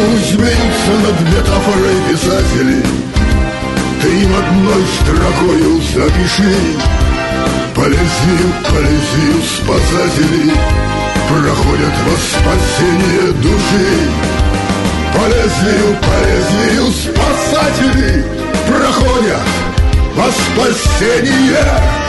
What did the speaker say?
смеются над метафорой писатели. Ты им одной строкою запиши: по лезвию спасатели проходят во спасение души. По лезвию спасатели проходят во спасение